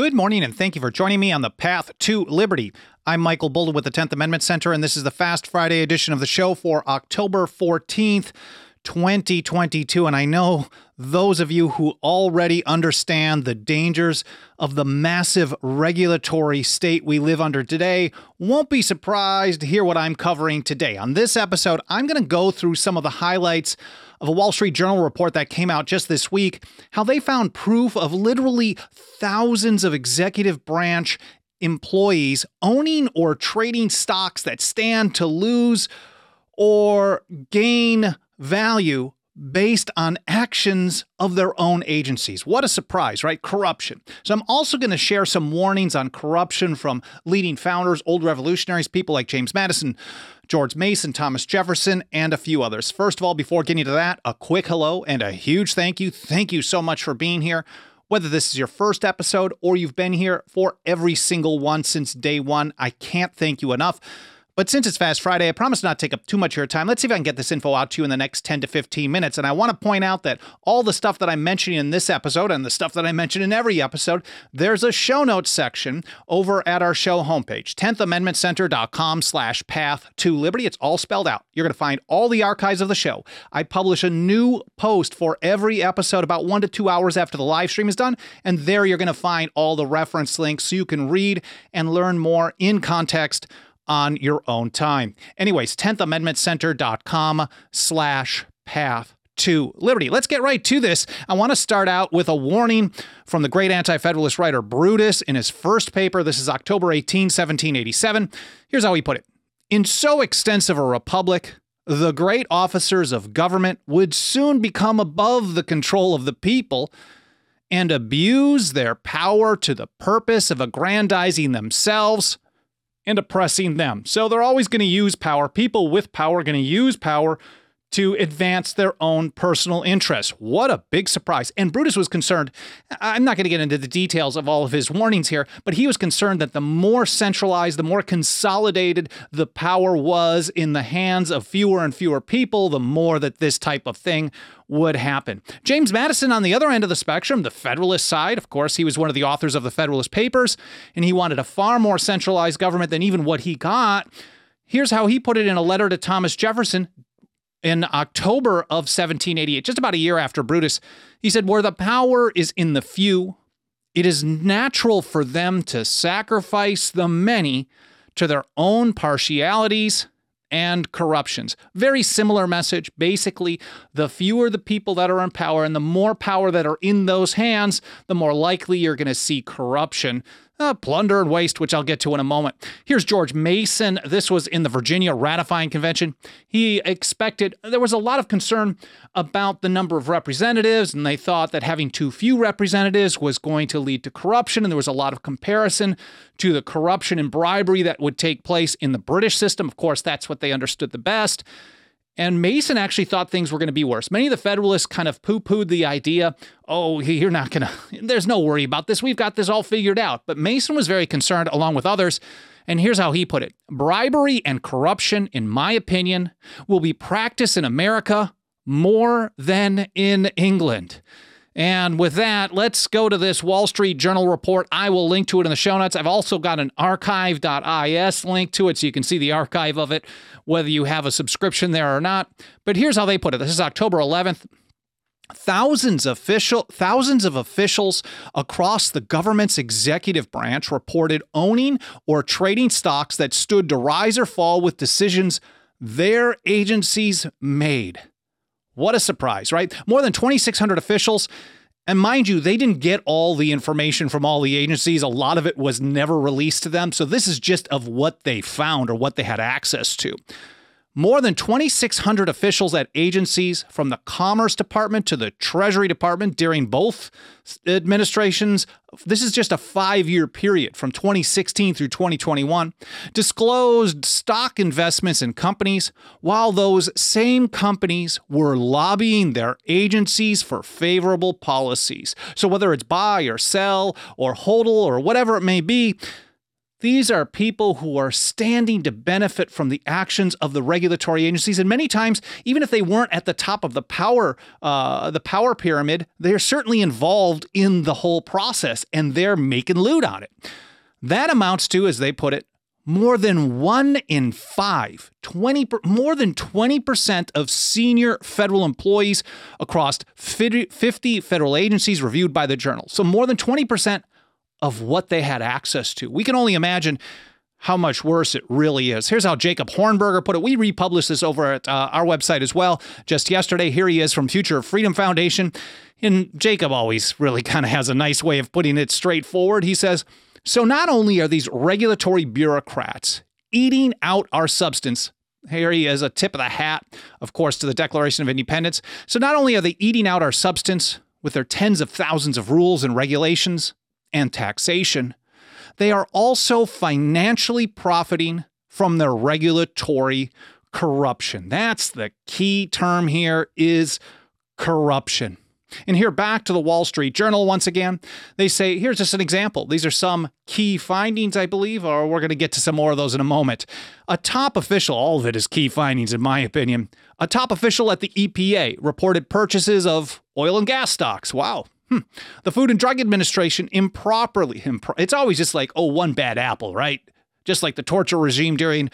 Good morning, and thank you for joining me on the Path to Liberty. I'm Michael Bolden with the 10th Amendment Center, and this is the Fast Friday edition of the show for October 14th, 2022. And I know those of you who already understand the dangers of the massive regulatory state we live under today won't be surprised to hear what I'm covering today. On this episode, I'm going to go through some of the highlights of a Wall Street Journal report that came out just this week, how they found proof of literally thousands of executive branch employees owning or trading stocks that stand to lose or gain value based on actions of their own agencies. What a surprise, right? Corruption. So I'm also going to share some warnings on corruption from leading founders, old revolutionaries, people like James Madison, George Mason, Thomas Jefferson, and a few others. First of all, before getting to that, a quick hello and a huge thank you. Thank you so much for being here. Whether this is your first episode or you've been here for every single one since day one, I can't thank you enough. But since it's Fast Friday, I promise not to take up too much of your time. Let's see if I can get this info out to you in the next 10 to 15 minutes. And I want to point out that all the stuff that I'm mentioning in this episode and the stuff that I mention in every episode, there's a show notes section over at our show homepage, 10thamendmentcenter.com/path to liberty. It's all spelled out. You're going to find all the archives of the show. I publish a new post for every episode about 1 to 2 hours after the live stream is done. And there you're going to find all the reference links so you can read and learn more in context on your own time. Anyways, 10thamendmentcenter.com/path to liberty. Let's get right to this. I want to start out with a warning from the great anti-federalist writer Brutus in his first paper. This is October 18, 1787. Here's how he put it. In so extensive a republic, the great officers of government would soon become above the control of the people and abuse their power to the purpose of aggrandizing themselves and oppressing them. So they're always going to use power. People with power are going to use power to advance their own personal interests. What a big surprise. And Brutus was concerned, I'm not going to get into the details of all of his warnings here, but he was concerned that the more centralized, the more consolidated the power was in the hands of fewer and fewer people, the more that this type of thing would happen. James Madison, on the other end of the spectrum, the Federalist side, of course, he was one of the authors of the Federalist Papers, and he wanted a far more centralized government than even what he got. Here's how he put it in a letter to Thomas Jefferson in October of 1788, just about a year after Brutus. He said, where the power is in the few, it is natural for them to sacrifice the many to their own partialities and corruptions. Very similar message. Basically, the fewer the people that are in power and the more power that are in those hands, the more likely you're going to see corruption, plunder and waste, which I'll get to in a moment. Here's George Mason. This was in the Virginia Ratifying Convention. He expected, there was a lot of concern about the number of representatives, and they thought that having too few representatives was going to lead to corruption, and there was a lot of comparison to the corruption and bribery that would take place in the British system. Of course, that's what they understood the best. And Mason actually thought things were going to be worse. Many of the Federalists kind of poo-pooed the idea, oh, you're not going to, there's no worry about this. We've got this all figured out. But Mason was very concerned, along with others. And here's how he put it. Bribery and corruption, in my opinion, will be practiced in America more than in England. And with that, let's go to this Wall Street Journal report. I will link to it in the show notes. I've also got an archive.is link to it, so you can see the archive of it, whether you have a subscription there or not. But here's how they put it. This is October 11th. Thousands of officials across the government's executive branch reported owning or trading stocks that stood to rise or fall with decisions their agencies made. What a surprise, right? More than 2,600 officials. And mind you, they didn't get all the information from all the agencies. A lot of it was never released to them. So this is just of what they found or what they had access to. More than 2,600 officials at agencies from the Commerce Department to the Treasury Department during both administrations, this is just a 5-year period from 2016 through 2021, disclosed stock investments in companies while those same companies were lobbying their agencies for favorable policies. So whether it's buy or sell or hodl or whatever it may be, These are people who are standing to benefit from the actions of the regulatory agencies. And many times, even if they weren't at the top of the power pyramid, they're certainly involved in the whole process, and they're making loot on it. That amounts to, as they put it, more than 1 in 5, more than 20% of senior federal employees across 50 federal agencies reviewed by the Journal. So more than 20% of what they had access to. We can only imagine how much worse it really is. Here's how Jacob Hornberger put it. We republished this over at our website as well just yesterday. Here he is from Future of Freedom Foundation. And Jacob always really kind of has a nice way of putting it straightforward. He says, so not only are these regulatory bureaucrats eating out our substance, here he is, a tip of the hat, of course, to the Declaration of Independence. So not only are they eating out our substance with their tens of thousands of rules and regulations and taxation, they are also financially profiting from their regulatory corruption. That's the key term here, is corruption. And here, back to the Wall Street Journal once again, they say, here's just an example. These are some key findings, I believe, or we're going to get to some more of those in a moment. A top official, all of it is key findings in my opinion, a top official at the EPA reported purchases of oil and gas stocks. Wow. The Food and Drug Administration improperly, it's always just like, oh, one bad apple, right? Just like the torture regime during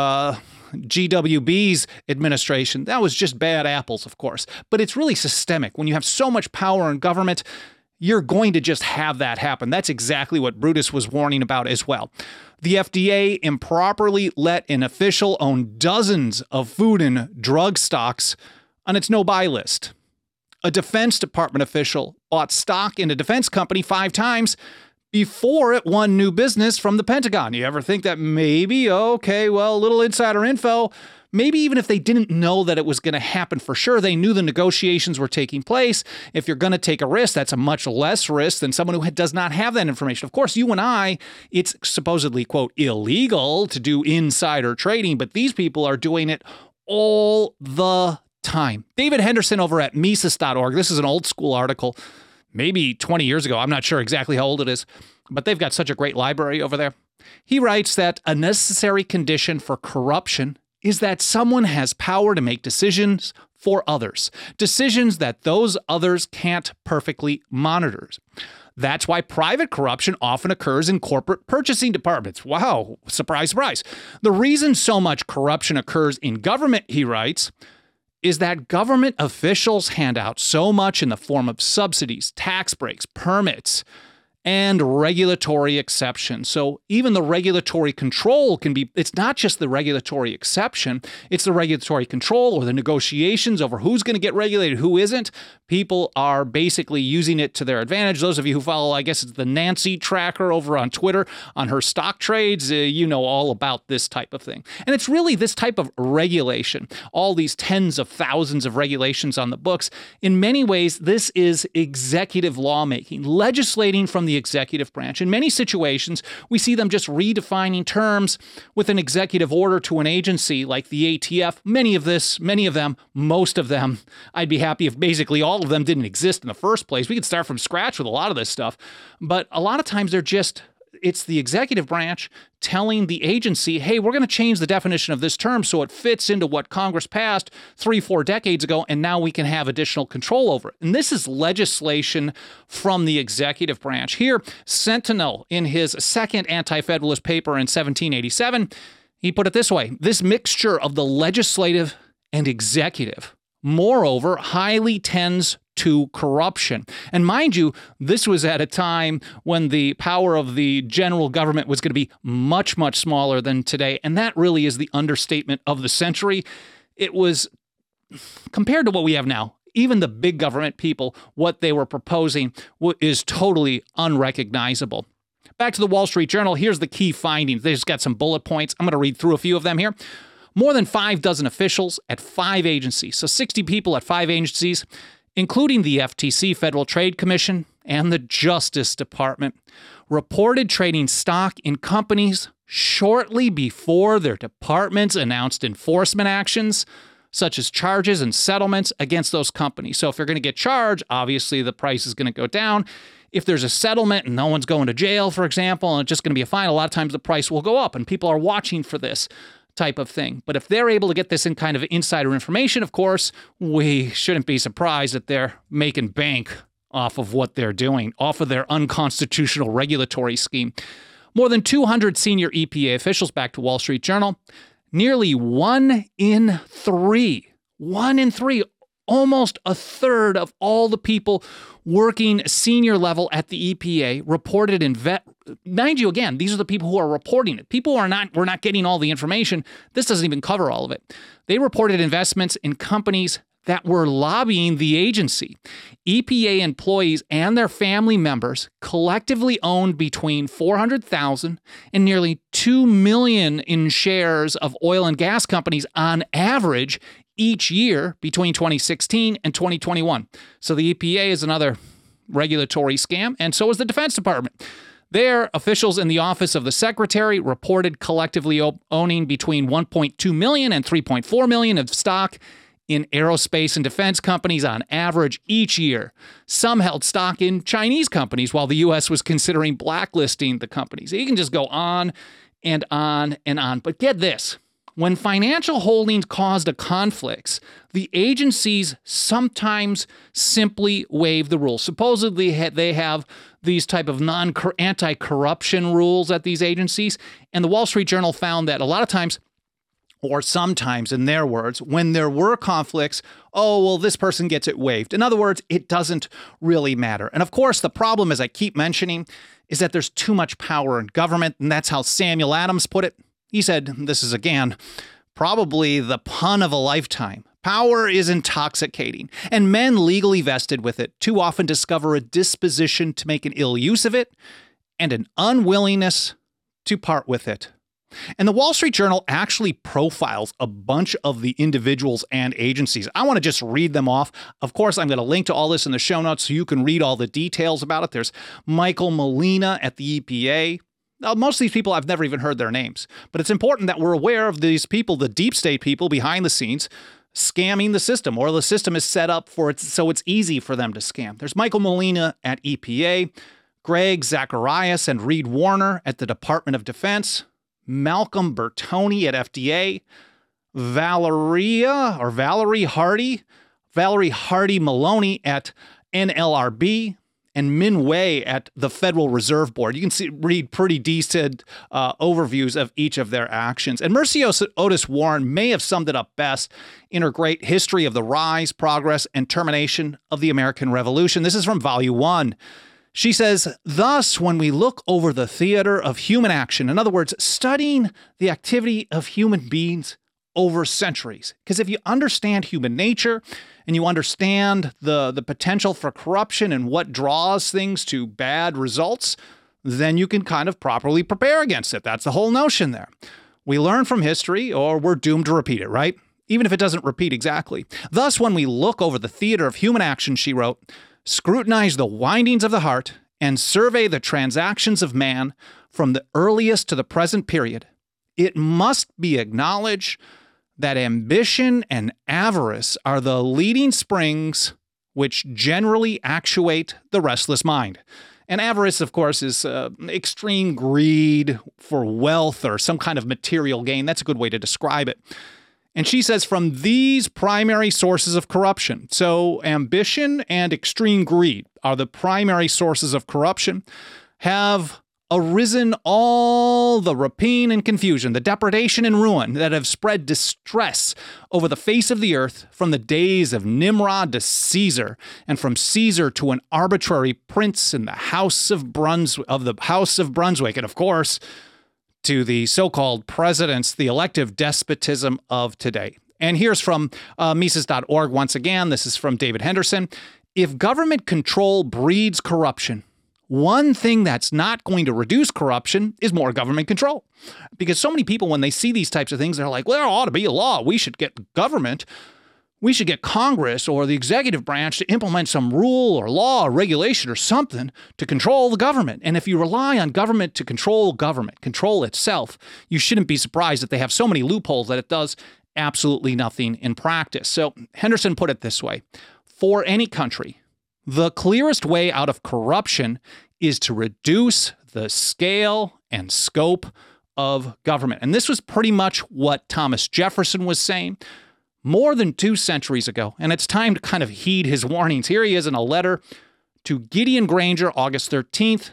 GWB's administration. That was just bad apples, of course. But it's really systemic. When you have so much power in government, you're going to just have that happen. That's exactly what Brutus was warning about as well. The FDA improperly let an official own dozens of food and drug stocks on its no-buy list. A Defense Department official bought stock in a defense company 5 times before it won new business from the Pentagon. You ever think that maybe, okay, well, a little insider info, maybe even if they didn't know that it was going to happen for sure, they knew the negotiations were taking place. If you're going to take a risk, that's a much less risk than someone who does not have that information. Of course, you and I, it's supposedly, quote, illegal to do insider trading, but these people are doing it all the time. David Henderson over at Mises.org. This is an old school article, maybe 20 years ago. I'm not sure exactly how old it is, but they've got such a great library over there. He writes that a necessary condition for corruption is that someone has power to make decisions for others, decisions that those others can't perfectly monitor. That's why private corruption often occurs in corporate purchasing departments. Wow, surprise, surprise. The reason so much corruption occurs in government, he writes, is that government officials hand out so much in the form of subsidies, tax breaks, permits, and regulatory exceptions. So even the regulatory control can be, it's not just the regulatory exception, it's the regulatory control or the negotiations over who's going to get regulated, who isn't. People are basically using it to their advantage. Those of you who follow, I guess it's the Nancy tracker over on Twitter on her stock trades, you know all about this type of thing. And it's really this type of regulation, all these tens of thousands of regulations on the books. In many ways, this is executive lawmaking, legislating from the executive branch. In many situations, we see them just redefining terms with an executive order to an agency like the ATF. Many of them, most of them, I'd be happy if basically all of them didn't exist in the first place. We could start from scratch with a lot of this stuff. But a lot of times it's the executive branch telling the agency, hey, we're going to change the definition of this term so it fits into what Congress passed 3-4 decades ago, and now we can have additional control over it. And this is legislation from the executive branch. Here, Sentinel, in his second anti-federalist paper in 1787, he put it this way: this mixture of the legislative and executive, moreover, highly tends to corruption. And mind you, this was at a time when the power of the general government was going to be much, much smaller than today. And that really is the understatement of the century. It was, compared to what we have now, even the big government people, what they were proposing is totally unrecognizable. Back to the Wall Street Journal, here's the key findings. They just got some bullet points. I'm going to read through a few of them here. More than 6 officials at 5 agencies, so 60 people at 5 agencies, including the FTC, Federal Trade Commission, and the Justice Department, reported trading stock in companies shortly before their departments announced enforcement actions, such as charges and settlements against those companies. So if you're going to get charged, obviously the price is going to go down. if there's a settlement and no one's going to jail, for example, and it's just going to be a fine, a lot of times the price will go up and people are watching for this type of thing. But if they're able to get this in kind of insider information, of course, we shouldn't be surprised that they're making bank off of what they're doing, off of their unconstitutional regulatory scheme. More than 200 senior EPA officials, back to Wall Street Journal, nearly 1 in 3, almost a third of all the people working senior level at the EPA reported mind you, again, these are the people who are reporting it. We're not getting all the information. This doesn't even cover all of it. They reported investments in companies that were lobbying the agency. EPA employees and their family members collectively owned between 400,000 and nearly 2 million in shares of oil and gas companies on average each year between 2016 and 2021. So the EPA is another regulatory scam, and so is the Defense Department. Their officials in the Office of the Secretary reported collectively owning between 1.2 million and 3.4 million of stock in aerospace and defense companies on average each year. Some held stock in Chinese companies while the U.S. was considering blacklisting the companies. You can just go on and on and on. But get this. When financial holdings caused a conflict, the agencies sometimes simply waive the rules. Supposedly, they have these type of anti-corruption rules at these agencies. And the Wall Street Journal found that a lot of times, or sometimes, in their words, when there were conflicts, oh, well, this person gets it waived. In other words, it doesn't really matter. And of course, the problem, as I keep mentioning, is that there's too much power in government. And that's how Samuel Adams put it. He said, this is, again, probably the pun of a lifetime. Power is intoxicating, and men legally vested with it too often discover a disposition to make an ill use of it and an unwillingness to part with it. And the Wall Street Journal actually profiles a bunch of the individuals and agencies. I want to just read them off. Of course, I'm going to link to all this in the show notes so you can read all the details about it. There's Michael Molina at the EPA. Now, most of these people, I've never even heard their names. But it's important that we're aware of these people, the deep state people behind the scenes, scamming the system, or the system is set up for it so it's easy for them to scam. There's Michael Molina at EPA, Greg Zacharias and Reed Warner at the Department of Defense, Malcolm Bertoni at FDA, Valerie Hardy Maloney at NLRB, and Min Wei at the Federal Reserve Board. You can read pretty decent overviews of each of their actions. And Mercy Otis Warren may have summed it up best in her great History of the Rise, Progress, and Termination of the American Revolution. This is from Volume 1. She says, thus, when we look over the theater of human action, in other words, studying the activity of human beings over centuries, because if you understand human nature and you understand the potential for corruption and what draws things to bad results, then you can kind of properly prepare against it. That's the whole notion there. We learn from history or we're doomed to repeat it, right? Even if it doesn't repeat exactly. Thus, when we look over the theater of human action, she wrote, scrutinize the windings of the heart and survey the transactions of man from the earliest to the present period, it must be acknowledged that ambition and avarice are the leading springs which generally actuate the restless mind. And avarice, of course, is extreme greed for wealth or some kind of material gain. That's a good way to describe it. And she says from these primary sources of corruption, so ambition and extreme greed are the primary sources of corruption, have arisen all the rapine and confusion, the depredation and ruin that have spread distress over the face of the earth from the days of Nimrod to Caesar, and from Caesar to an arbitrary prince in the House of Brunswick, and of course, to the so-called presidents, the elective despotism of today. And here's from Mises.org once again. This is from David Henderson. If government control breeds corruption, one thing that's not going to reduce corruption is more government control. Because so many people, when they see these types of things, they're like, well, there ought to be a law. We should get government. We should get Congress or the executive branch to implement some rule or law or regulation or something to control the government. And if you rely on government to control itself, you shouldn't be surprised that they have so many loopholes that it does absolutely nothing in practice. So Henderson put it this way. For any country, The clearest way out of corruption is to reduce the scale and scope of government. And this was pretty much what Thomas Jefferson was saying more than 2 centuries ago. And it's time to kind of heed his warnings. Here he is in a letter to Gideon Granger, August 13th,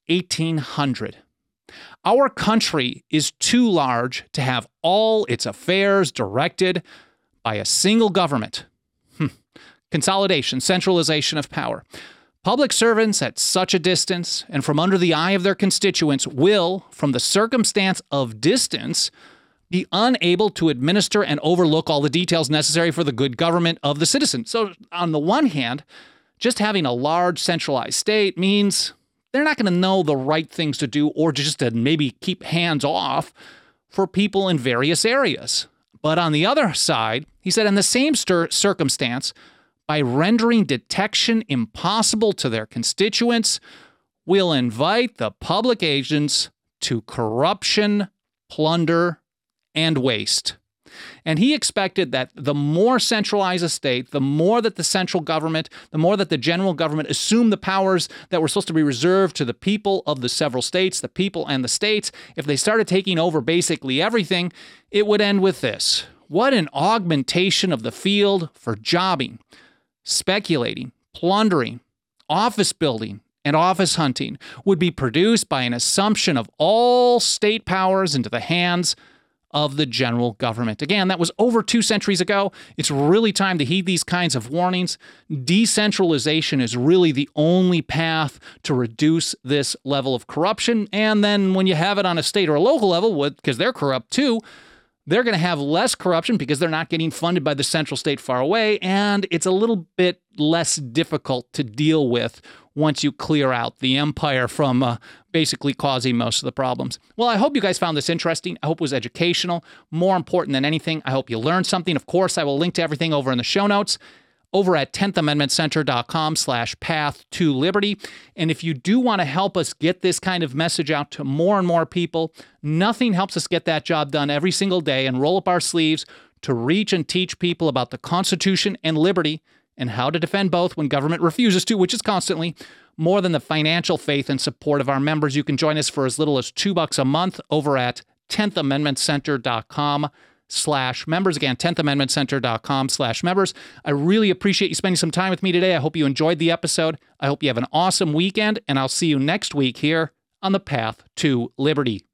1800. Our country is too large to have all its affairs directed by a single government. Consolidation, centralization of power. Public servants at such a distance and from under the eye of their constituents will, from the circumstance of distance, be unable to administer and overlook all the details necessary for the good government of the citizen. So on the one hand, just having a large centralized state means they're not going to know the right things to do or just to maybe keep hands off for people in various areas. But on the other side, he said in the same circumstance, by rendering detection impossible to their constituents, will invite the public agents to corruption, plunder, and waste. And he expected that the more centralized a state, the more that the central government, the more that the general government assumed the powers that were supposed to be reserved to the people of the several states, the people and the states, if they started taking over basically everything, it would end with this. What an augmentation of the field for jobbing, speculating, plundering, office building, and office hunting would be produced by an assumption of all state powers into the hands of the general government. Again, that was over 2 centuries ago. It's really time to heed these kinds of warnings. Decentralization is really the only path to reduce this level of corruption. And then when you have it on a state or a local level, because they're corrupt too, they're going to have less corruption because they're not getting funded by the central state far away, and it's a little bit less difficult to deal with once you clear out the empire from basically causing most of the problems. Well, I hope you guys found this interesting. I hope it was educational. More important than anything, I hope you learned something. Of course, I will link to everything over in the show notes over at 10thamendmentcenter.com/path-to-liberty. And if you do want to help us get this kind of message out to more and more people, nothing helps us get that job done every single day and roll up our sleeves to reach and teach people about the Constitution and liberty and how to defend both when government refuses to, which is constantly, more than the financial faith and support of our members. You can join us for as little as $2 a month over at 10thamendmentcenter.com/members. Again, 10thamendmentcenter.com/members. I really appreciate you spending some time with me today. I hope you enjoyed the episode. I hope you have an awesome weekend, and I'll see you next week here on the Path to Liberty.